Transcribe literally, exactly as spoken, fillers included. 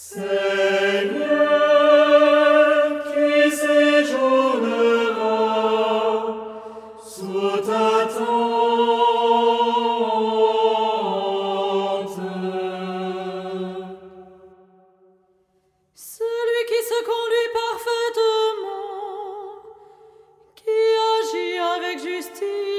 Seigneur, qui séjournera sous ta tente. Celui qui se conduit parfaitement, qui agit avec justice,